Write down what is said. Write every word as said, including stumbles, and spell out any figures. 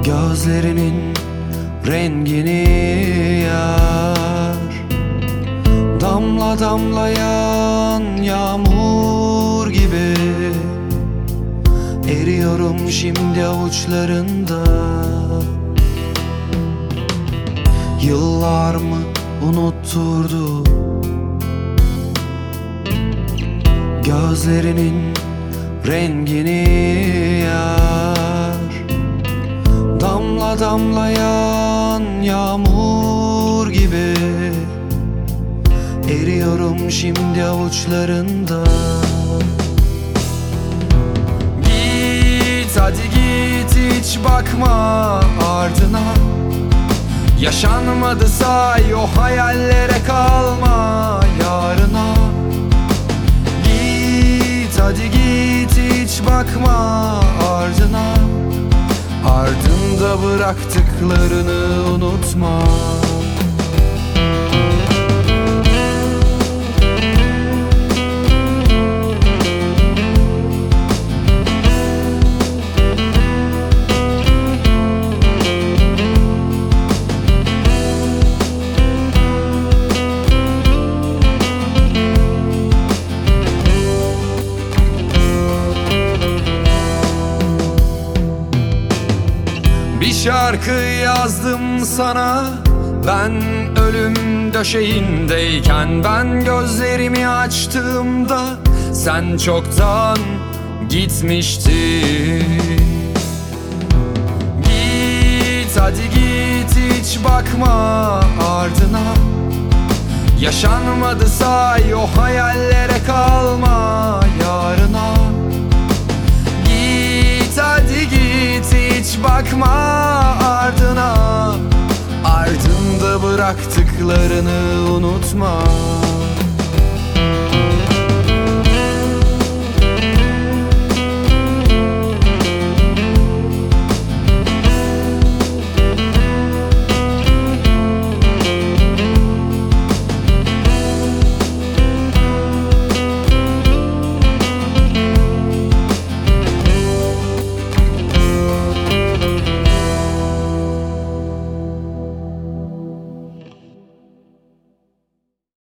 Gözlerinin rengini yar, damla damla yağan yağmur gibi eriyorum şimdi avuçlarında. Yıllar mı unutturdu gözlerinin rengini yar, damla damla yağan yağmur gibi eriyorum şimdi avuçlarında. Git hadi git, hiç bakma ardına. Yaşanmadı say, o hayallere kalma yarına. Git hadi git, hiç bakma ardına. Ardında bıraktıklarını unutma. Bir şarkı yazdım sana, ben ölüm döşeğindeyken. Ben gözlerimi açtığımda sen çoktan gitmiştin. Git hadi git, hiç bakma ardına. Yaşanmadı say, o hayallere kalma yarına. Git hadi git, hiç bakma ardına. Ardında bıraktıklarını unutma.